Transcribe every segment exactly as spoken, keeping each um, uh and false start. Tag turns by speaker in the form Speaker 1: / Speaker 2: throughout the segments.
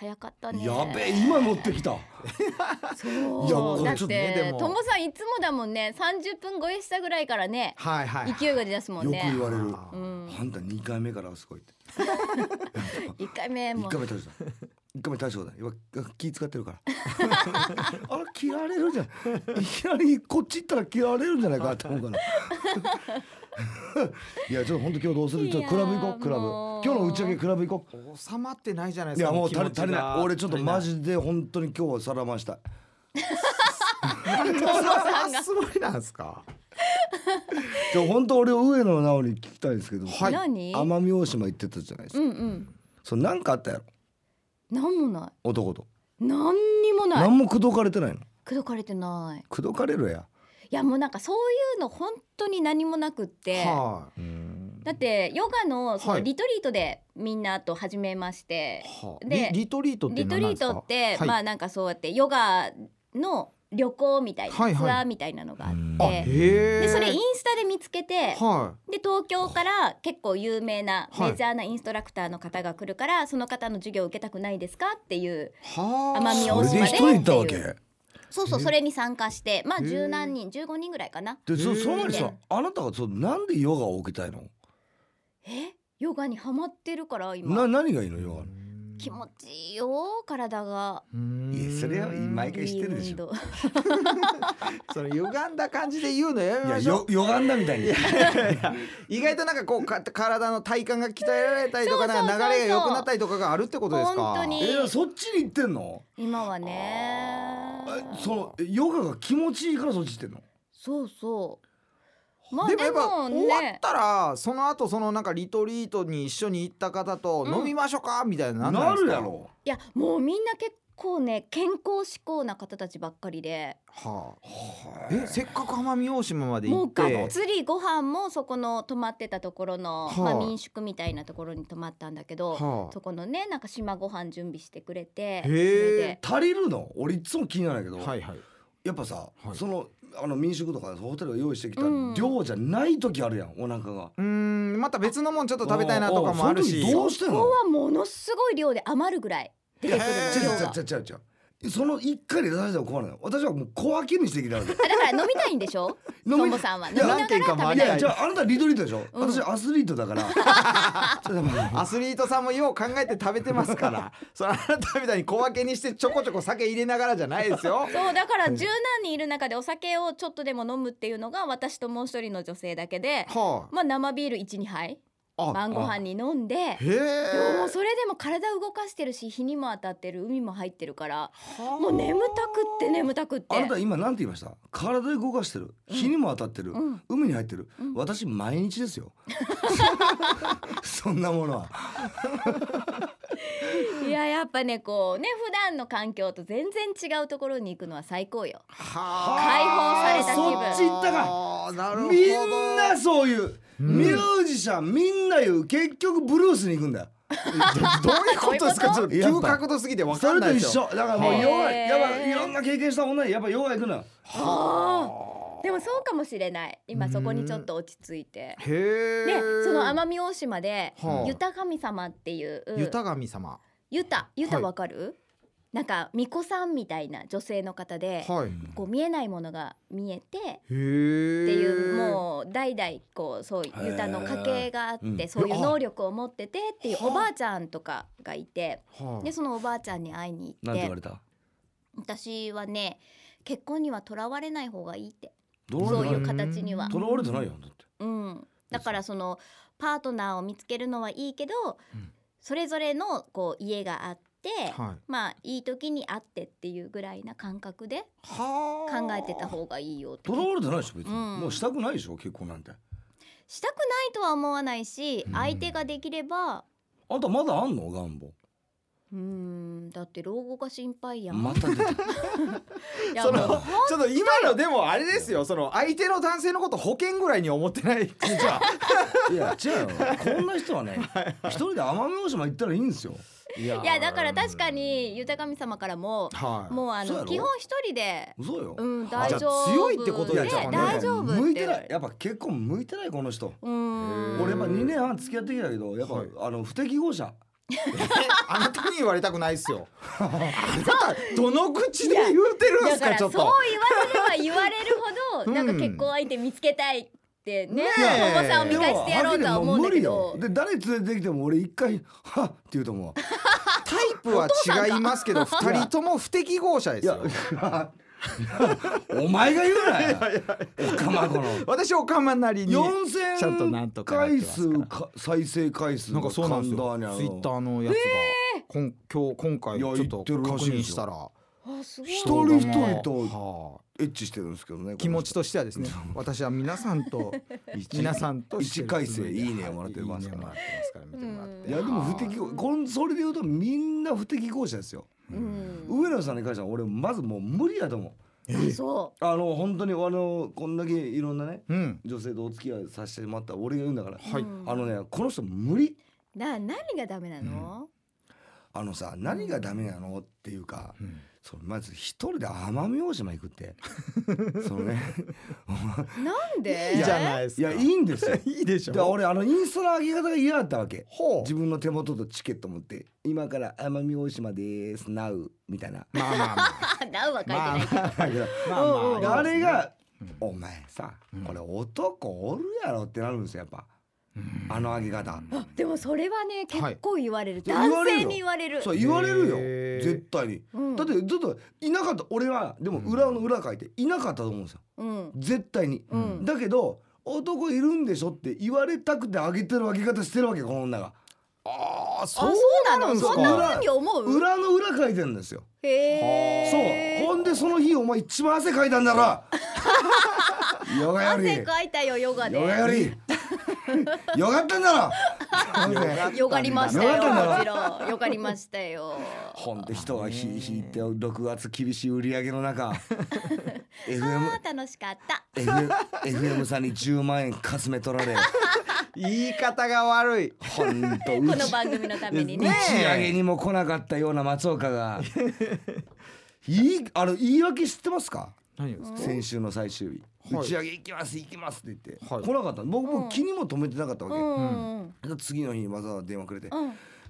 Speaker 1: 早かったね。
Speaker 2: やべえ今持ってきた
Speaker 1: そう
Speaker 2: いやこれ
Speaker 1: だっ
Speaker 2: ちょっとね
Speaker 1: て
Speaker 2: でも
Speaker 1: ともさんいつもだもんね。さんじゅっぷん超えしたぐらいからね、
Speaker 3: はいはい、
Speaker 1: 勢いが出だすもん
Speaker 2: よく
Speaker 1: ね。
Speaker 2: 言われる、
Speaker 3: あー
Speaker 1: うん
Speaker 2: あんたにかいめからすごいって
Speaker 1: いっかいめ
Speaker 2: いっ
Speaker 1: も
Speaker 2: かいめ大したいっかいめ大しただ今気使ってるからあれ切られるじゃんいきなりこっち行ったら切られるんじゃないかと思うからいやちょっと本当今日どうするちょっとクラブ行こうクラブ
Speaker 1: もう
Speaker 2: 今日の打ち上げクラブ行こう
Speaker 3: 収まってないじゃないで
Speaker 2: いや
Speaker 3: すか。
Speaker 2: もう足り足り
Speaker 3: 気持ちが
Speaker 2: ない俺ちょっとマ
Speaker 3: 足
Speaker 2: ジで本当に今日はさらましたい
Speaker 3: りないそんなつもりなんですか。
Speaker 2: じゃあ本当俺上野直に聞きたいんですけど、
Speaker 3: はい
Speaker 1: 何？
Speaker 2: 奄美大島行ってたじゃないですか、
Speaker 1: うんうん。
Speaker 2: それなんかあったやろ
Speaker 1: なんもな
Speaker 2: 男と
Speaker 1: い。なんにもない。
Speaker 2: 何も口説かれてないの
Speaker 1: 口説かれてない。
Speaker 2: 口説かれるや
Speaker 1: いやもうなんかそういうの本当に何もなくって、
Speaker 3: は
Speaker 2: うん
Speaker 1: だってヨガのそ
Speaker 3: はい
Speaker 1: のリトリートでみんなと始めまして、
Speaker 3: い、はあ、
Speaker 1: で
Speaker 3: リリトリートって
Speaker 1: リトリー
Speaker 3: 何なんですか。
Speaker 1: トって、
Speaker 3: はい、
Speaker 1: まあなんかそうやってヨガの旅行みたいな、
Speaker 3: はいはい
Speaker 1: ツアーみたいなのがあって、
Speaker 2: うん
Speaker 3: あへえ。
Speaker 1: でそれインスタで見つけて、
Speaker 3: は
Speaker 1: で東京から結構有名な
Speaker 3: はい
Speaker 1: メジャーなインストラクターの方が来るから、その方の授業を受けたくないですかっていう、
Speaker 3: い。はあ。
Speaker 1: 奄美大島
Speaker 2: それで一人行ったわけ
Speaker 1: そうそう、
Speaker 3: へえ
Speaker 1: それに参加してまあ
Speaker 3: へえ
Speaker 1: 十何人じゅうごにんぐらいかな。
Speaker 2: でそ
Speaker 3: へー
Speaker 2: その前にさあなたがそうなんでヨガを受けたいの
Speaker 1: えヨガにハマってるから今
Speaker 2: な何がいいのヨガの
Speaker 1: 気持ちいいよ体が。
Speaker 3: うーん
Speaker 2: いやそれは毎回知ってるでしょ
Speaker 1: いい運動
Speaker 3: その歪んだ感じで言うのやめ
Speaker 2: いや
Speaker 3: ましょう
Speaker 2: よ。歪んだみたいに
Speaker 3: 意外となんかこうか体の体幹が鍛えられたりとか、
Speaker 1: そうそうそうそう
Speaker 3: なんか流れが良くなったりとかがあるってことですか。
Speaker 1: 本当に
Speaker 2: えそっちに行ってんの
Speaker 1: 今はね
Speaker 2: えそのヨガが気持ちいいからそっち行ってんの
Speaker 1: そうそうまあ
Speaker 3: でもやっぱ
Speaker 1: でも
Speaker 3: 終わっ
Speaker 1: ね
Speaker 3: たらその後そのなんかリトリートに一緒に行った方と
Speaker 1: うん
Speaker 3: 飲みましょうかみたいななんな
Speaker 2: なん
Speaker 3: ですか。
Speaker 2: るやろ
Speaker 1: いやもうみんな結構ね健康志向な方たちばっかりで、
Speaker 3: はあ、えせっかく奄美大島まで
Speaker 1: もうが
Speaker 3: 行って
Speaker 1: っつりご飯もそこの泊まってたところの、
Speaker 3: はあ
Speaker 1: まあ、民宿みたいなところに泊まったんだけど、
Speaker 3: はあ
Speaker 1: そこのねなんか島ご飯準備してくれて、
Speaker 3: へえ
Speaker 1: それで
Speaker 2: 足りるの俺いつも気になるんだけど、
Speaker 3: はいはい。
Speaker 2: やっぱさ、
Speaker 3: はい
Speaker 2: そのあの民宿とかホテルが用意してきた
Speaker 1: うん
Speaker 2: 量じゃない時あるやんお腹が
Speaker 3: うーんまた別のもんちょっと食べたいなとかもあるし。
Speaker 2: おうおうその時どうしてんの
Speaker 1: ここはものすごい量で余るぐらい出てくる
Speaker 3: へえ
Speaker 1: の量が。
Speaker 2: 違う違う違う違うその一回で出されても困るのよ私はもう小分けにしてきたわけ
Speaker 1: あだから飲みたいんでしょ
Speaker 2: 飲み
Speaker 1: トンボさんは飲
Speaker 2: いや
Speaker 1: みながら
Speaker 3: 何軒か回
Speaker 1: 食べたい
Speaker 3: りたい
Speaker 2: いやじゃああなたリトリートでしょ、
Speaker 1: うん
Speaker 2: 私アスリートだからちょっともう
Speaker 3: アスリートさんもよう考えて食べてますからそのあなたみたいに小分けにしてちょこちょこ酒入れながらじゃないですよ。
Speaker 1: そうだから十何人いる中でお酒をちょっとでも飲むっていうのが私ともう一人の女性だけで、
Speaker 3: は
Speaker 1: まあ、生ビール いち,に 杯
Speaker 3: あ。
Speaker 1: 晩ご飯に飲んで
Speaker 3: へ
Speaker 1: でももう
Speaker 3: え。
Speaker 1: それでも体動かしてるし日にも当たってる海も入ってるから
Speaker 3: はあ
Speaker 1: もう眠たくって眠たくって
Speaker 2: あなた今なんて言いました体で動かしてる日にも当たってる、
Speaker 1: うん
Speaker 2: 海に入ってる、
Speaker 1: うん
Speaker 2: 私毎日ですよそんなものはい
Speaker 1: ややっぱねこうね普段の環境と全然違うところに行くのは最高よ。
Speaker 3: は
Speaker 1: 解放された気分
Speaker 2: そっち行ったか
Speaker 3: あーなるほど。
Speaker 2: みんなそういう、
Speaker 3: うん
Speaker 2: ミュージシャンみんな言う結局ブルースに行くんだよ
Speaker 3: どういうことですか。ちょっと
Speaker 2: やっぱ
Speaker 3: 急角度すぎてわ
Speaker 2: それと一
Speaker 3: かんないですよ。
Speaker 2: 緒だからもう
Speaker 1: へー
Speaker 2: ヨガやっぱいろんな経験した女にやっぱヨガ行くのよ
Speaker 1: はあでもそうかもしれない今そこにちょっと落ち着いて
Speaker 3: へえ。
Speaker 1: でその奄美大島で
Speaker 3: はあ
Speaker 1: ユタ神様っていう
Speaker 3: ユタ神様。
Speaker 1: ユタユタ
Speaker 3: はい
Speaker 1: わかる、なんか巫女さんみたいな女性の方で、
Speaker 3: はい。
Speaker 1: こう見えないものが見えて
Speaker 3: へえ。って
Speaker 1: っていうもう代々こうそういうユタの家系があって、
Speaker 2: うん
Speaker 1: そういう能力を持っててっていうおばあちゃんとかがいて、
Speaker 3: はあ
Speaker 1: でそのおばあちゃんに会いに
Speaker 2: なん
Speaker 1: 行って
Speaker 2: て言われた
Speaker 1: 私はね結婚にはとらわれない方がいいって
Speaker 2: どう
Speaker 1: そういう形には
Speaker 2: とらわれてないよだって
Speaker 1: うん、だからそのパートナーを見つけるのはいいけど、
Speaker 3: うん
Speaker 1: それぞれのこう家があって、
Speaker 3: はい。
Speaker 1: まあいい時に会ってっていうぐらいな感覚で
Speaker 3: はあ。
Speaker 1: 考えてた方がいいよって
Speaker 2: とらわれてないでしょ別に、
Speaker 1: うん
Speaker 2: もうしたくないでしょ結婚なんて
Speaker 1: したくないとは思わないし、
Speaker 2: うん
Speaker 1: 相手ができれば
Speaker 2: あんたまだあんの願望
Speaker 1: うーんだって老後が心配やん、
Speaker 2: また出て
Speaker 1: いや
Speaker 3: その
Speaker 1: もう
Speaker 3: ちょっと今のでもあれですよ。その相手の男性のこと保険ぐらいに思ってない。
Speaker 2: いや違うよこんな人はね一人で奄美大島行ったらいいんですよ
Speaker 3: いや
Speaker 1: いやだから確かに豊神様からも
Speaker 3: はい。
Speaker 1: もうあ
Speaker 2: そうやろ
Speaker 1: の基本一人で
Speaker 2: 嘘よ、
Speaker 1: うん
Speaker 2: あ
Speaker 1: 大丈夫
Speaker 3: じゃあ強いってこと
Speaker 1: で
Speaker 3: ですかね
Speaker 1: 大丈夫って
Speaker 2: 向いてないやっぱ結婚向いてないこの人
Speaker 1: うーん
Speaker 2: 俺やっぱにねんはん付き合ってきたけどやっぱ、
Speaker 3: はい
Speaker 2: あの不適合者
Speaker 3: あなたに言われたくないですよ。あなたどの口で言うてるんです
Speaker 1: だからそう
Speaker 3: かちょっと。
Speaker 1: 言われれば言われるほど、
Speaker 3: うん
Speaker 1: なんか結婚相手見つけたいってね、
Speaker 3: ねえ
Speaker 1: お子さんを見返してやろうとは思うんだけ
Speaker 2: でも
Speaker 1: ど
Speaker 2: はっきりもう無理よ。で誰連れてきても俺一回はっって言うと思う。
Speaker 3: タイプは違いますけどふたりとも不適合者です
Speaker 2: いや
Speaker 3: よ。
Speaker 2: お前が言うなよ。おかまこの
Speaker 3: 私おかまなりに
Speaker 2: よん
Speaker 3: ちゃんとなん
Speaker 2: せん
Speaker 3: とかなって
Speaker 2: 回
Speaker 3: ますから
Speaker 2: 数か再生回数
Speaker 3: なんかそうなんですよ。
Speaker 2: 神田にあの
Speaker 3: ツイッターのやつが、こん今日今回
Speaker 2: いや
Speaker 3: ちょっと
Speaker 2: 言ってるら
Speaker 3: 確
Speaker 2: しいですよ
Speaker 3: 認したら
Speaker 1: あすごい
Speaker 2: 一人一人と
Speaker 3: はあ
Speaker 2: エッチしてるんですけどね。
Speaker 3: 気持ちとしてはですね私は皆さんと皆さんとしてる
Speaker 2: 一回生いいね
Speaker 3: は
Speaker 2: もらってますから
Speaker 3: いいねもらってますから見てもらって。
Speaker 2: いやでも不適合こんそれで言うとみんな不適合者ですよ。
Speaker 1: うん
Speaker 2: 上野さんに関しては俺まずもう無理やと思う。
Speaker 1: あそ
Speaker 2: あの本当にあのこんだけいろんなね
Speaker 3: うん
Speaker 2: 女性とお付き合いさせてもらった俺が言うんだから、
Speaker 3: はい
Speaker 1: うん
Speaker 2: あのねこの人無理。
Speaker 1: うな何がダメなの、
Speaker 2: あのさ何がダメなのっていうか、
Speaker 3: うん
Speaker 2: そのまず一人で奄美大島行くってそのね
Speaker 1: なんで
Speaker 3: いいじゃないですか。
Speaker 2: いやいいんですよ。
Speaker 3: いいでしょ。
Speaker 2: で俺あのインスタの上げ方が嫌だったわけ。
Speaker 3: ほう
Speaker 2: 自分の手元とチケット持って今から奄美大島ですナウみたいな
Speaker 3: まあまあまあ
Speaker 1: なうは書いてないけど、
Speaker 3: まあまあ
Speaker 2: で
Speaker 3: まあ
Speaker 2: あれが、
Speaker 3: うん
Speaker 2: お前さ、
Speaker 3: うん
Speaker 2: これ男おるやろってなるんですよやっぱ、
Speaker 3: うん
Speaker 2: あの上げ方、
Speaker 1: あでもそれはね
Speaker 3: はい
Speaker 1: 結構言われる、
Speaker 2: 言
Speaker 1: 男
Speaker 2: われるよ
Speaker 1: 性に言われる
Speaker 2: そう言われるよ
Speaker 3: へー
Speaker 2: 絶対に、
Speaker 1: うん
Speaker 2: だってずっといなかった俺はでも裏の裏書いていなかったと思うんですよ
Speaker 1: うん
Speaker 2: 絶対に、
Speaker 1: うん
Speaker 2: だけど男いるんでしょって言われたくて上げてる上げ方してるわけこの女が
Speaker 3: ああ
Speaker 1: あそうなの
Speaker 3: ですか
Speaker 1: そんな風に思う
Speaker 2: 裏の裏書いてるんですよ
Speaker 1: へー
Speaker 2: そうほんでその日お前一番汗かいたんだろヨガより
Speaker 1: 汗かいたよヨガで
Speaker 2: ヨガよりよかったんだろ
Speaker 1: よがりましたよ
Speaker 2: よかったんだろ
Speaker 1: もちろんよがりましたよ
Speaker 2: ほんで人がひ引いてろくがつ厳しい売り上げの中 エフエム
Speaker 1: あー楽しかった
Speaker 2: エフエム エフエム さんにじゅうまん円かすめ取られ
Speaker 3: 言い方が悪い。
Speaker 2: ほんと
Speaker 1: こ
Speaker 2: 打ち
Speaker 1: の番組のために
Speaker 2: 打
Speaker 1: ね
Speaker 2: ち上げにも来なかったような松岡がいいあの言い訳知ってますか
Speaker 3: 何ですか。
Speaker 2: 先週の最終日、
Speaker 3: はい
Speaker 2: 打ち上げ行きます行きますって言って、
Speaker 3: はい
Speaker 2: 来なかった僕
Speaker 1: うん
Speaker 2: も気にも留めてなかったわけ、
Speaker 1: うんうん
Speaker 2: 次の日にわざわざ電話くれて
Speaker 1: うん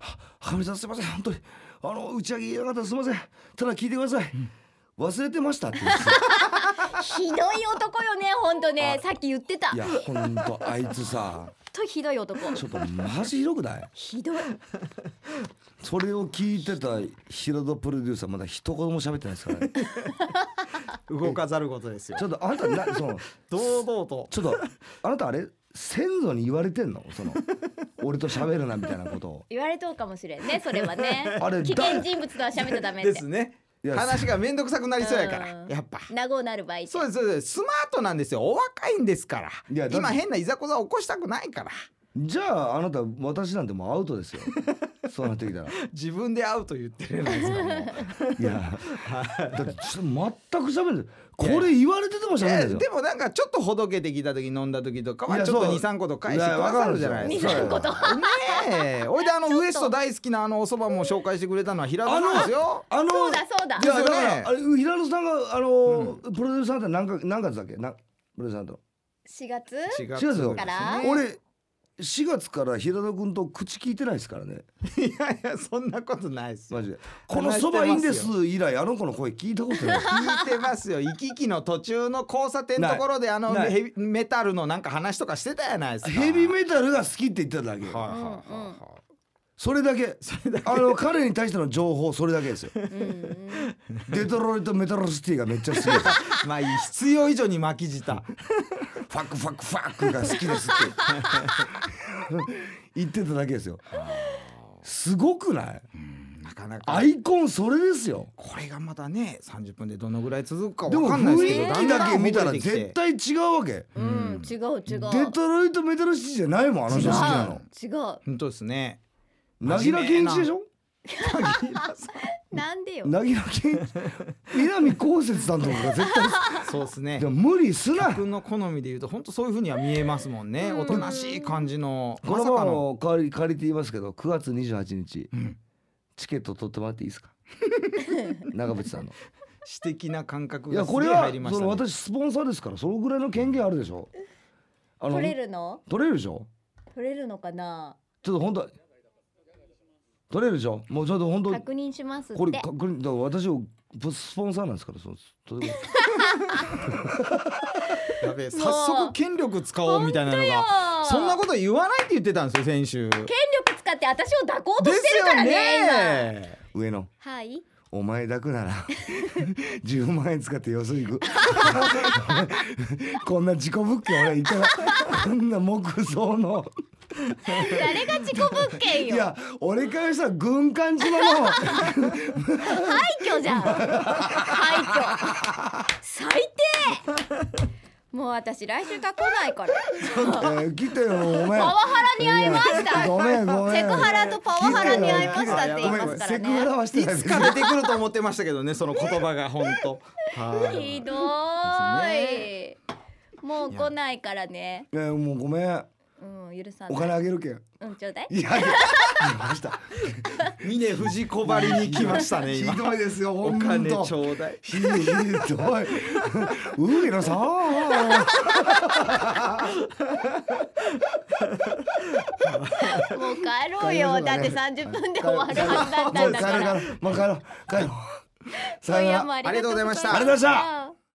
Speaker 2: 「はかみさんすいません本当にあの打ち上げ行けなかったらすいませんただ聞いてください、忘れてました」って言って
Speaker 1: ひどい男よね本当ねさっき言ってた
Speaker 2: いやほんとあいつさ
Speaker 1: とひどい男
Speaker 2: ちょっとマジひどくない
Speaker 1: ひどい
Speaker 2: それを聞いてた平戸プロデューサーまだ一言も喋ってないですからね
Speaker 3: 動かざることですよ。
Speaker 2: ちょっとあなたなその
Speaker 3: 堂々と。
Speaker 2: ちょっとあなたあれ先祖に言われてんのその俺と喋るなみたいなことを
Speaker 1: 言われとうかもしれんねそれはね
Speaker 2: あれ
Speaker 1: 危険人物とは喋っちゃダメって
Speaker 3: ですね。
Speaker 2: いや
Speaker 3: 話がめんどくさくなりそうやから
Speaker 1: うん
Speaker 3: やっぱ。
Speaker 1: 名護なる場合
Speaker 3: そうですそうです。スマートなんですよ。お若いんですから。
Speaker 2: いやだって
Speaker 3: 今変ないざこざ起こしたくないから。
Speaker 2: じゃああなた私なんてもうアウトですよそうなってきたら
Speaker 3: 自分で会うと言ってるじゃないですかもう。
Speaker 2: いやだってちょっと全く喋るこれ言われてても喋るんですよ
Speaker 3: でもなんかちょっとほどけてきた時飲んだ時とか
Speaker 2: いやそう
Speaker 3: はちょっとにさんこと返してくださるじゃないですか。
Speaker 2: いやわかるんですよ
Speaker 1: にさんこと
Speaker 3: ねえ、おいであのウエスト大好きなあのお蕎麦も紹介してくれたのは平田さんですよ。
Speaker 2: あの
Speaker 1: そうだそうだ
Speaker 2: いやだか
Speaker 3: ですよね
Speaker 2: らあれ平野さんがあの、プロデューサーって何か何月だっけなプロデューサーと
Speaker 1: しがつ
Speaker 3: し
Speaker 2: しがつよ
Speaker 1: から
Speaker 2: 俺しがつから平野君と口聞いてないですからね
Speaker 3: いやいやそんなことないですよ。
Speaker 2: マジでこのそばいいんです以来あの子の声聞いたことない
Speaker 3: 聞いてますよ。行き来の途中の交差点のところであの
Speaker 2: ない
Speaker 3: ヘビメタルのなんか話とかしてたじゃないですか。
Speaker 2: ヘビメタルが好きって言ってただけ、
Speaker 3: はいはいはいはい。
Speaker 2: それだけあの彼に対しての情報それだけですよ
Speaker 1: うんうん
Speaker 2: デトロイトメタルシティがめっちゃ好きです
Speaker 3: まあ必要以上に巻き舌。
Speaker 2: ファックファックファックが好きですって言ってただけですよすごくない
Speaker 3: なかなか
Speaker 2: アイコンそれですよ
Speaker 3: これがまたねさんじゅっぷんでどのぐらい続くか
Speaker 2: でも
Speaker 3: わかんない
Speaker 2: 雰
Speaker 3: ですけど
Speaker 2: 囲気だけ見たら
Speaker 3: だんだんほぐれてきて
Speaker 2: 絶対違うわけ
Speaker 1: うん違う違う
Speaker 2: デトロイトメタルシティじゃないもんあの人好きなの
Speaker 1: 違う違う
Speaker 3: 本当ですね。
Speaker 2: 凪良健一でしょ
Speaker 1: なんでよ
Speaker 2: 凪良健一南こうせつさんとかが絶対
Speaker 3: そうですね
Speaker 2: で。も無理すな
Speaker 3: 僕の好みで言うと本当そういう風には見えますもんね。
Speaker 1: うん
Speaker 3: おとなしい感じの
Speaker 2: このまま
Speaker 3: まさかの
Speaker 2: も借り借りて言いますけどくがつにじゅうはちにち、
Speaker 3: ん
Speaker 2: チケット取ってもらっていいですか長渕さんの
Speaker 3: 私的な感覚
Speaker 2: いや
Speaker 3: がすげえ
Speaker 2: これはそ
Speaker 3: 入りましたね。
Speaker 2: の私スポンサーですからそのぐらいの権限あるでしょあの
Speaker 1: 取れるの
Speaker 2: 取れるでしょ
Speaker 1: 取れるのかな
Speaker 2: ちょっと本当取れるでしょ。もうちょっと本当
Speaker 1: 確認しますって。
Speaker 2: これ確認だから私をスポンサーなんですからそう取れる
Speaker 3: やべえ早速権力使おうみたいなのがそんなこと言わないって言ってたんですよ先週。
Speaker 1: 権力使って私を抱こうとしてるからね。
Speaker 3: ですよね。
Speaker 2: 上野
Speaker 1: はい
Speaker 2: お前抱くならじゅうまんえん使ってよそ行くこんな事故物件俺いたらこんな木造の
Speaker 1: 誰が事故物件よ。
Speaker 2: いや俺からしたら軍艦島の
Speaker 1: 廃墟じゃん廃墟最低もう私来週から来ないから
Speaker 2: えー、来てよお前
Speaker 1: パワハラに会いました
Speaker 2: ごめんごめん
Speaker 1: セクハラとパワハラに会いましたって言いますから
Speaker 2: セクハラ
Speaker 1: ね。
Speaker 2: はしてない
Speaker 3: いつか出てくると思ってましたけどねその言葉が本当
Speaker 1: ひどーいもう来ないからね。
Speaker 2: えー、もうごめん
Speaker 1: うん許さない。
Speaker 2: お金あげるけん。
Speaker 1: うんちょうだい。
Speaker 2: いや出ました
Speaker 3: 峰不二小針に来ましたね今。
Speaker 2: ひどいですよ
Speaker 3: お
Speaker 2: 本当
Speaker 3: 金ちょうだい。
Speaker 2: ひどい上野さん
Speaker 1: もう帰ろうよ。だってさんじゅっぷんで終わるはずだったんだから。
Speaker 2: もう帰ろう帰ろう帰ろう。さよなら。
Speaker 1: ありがとうございました。
Speaker 2: ありがとうございました。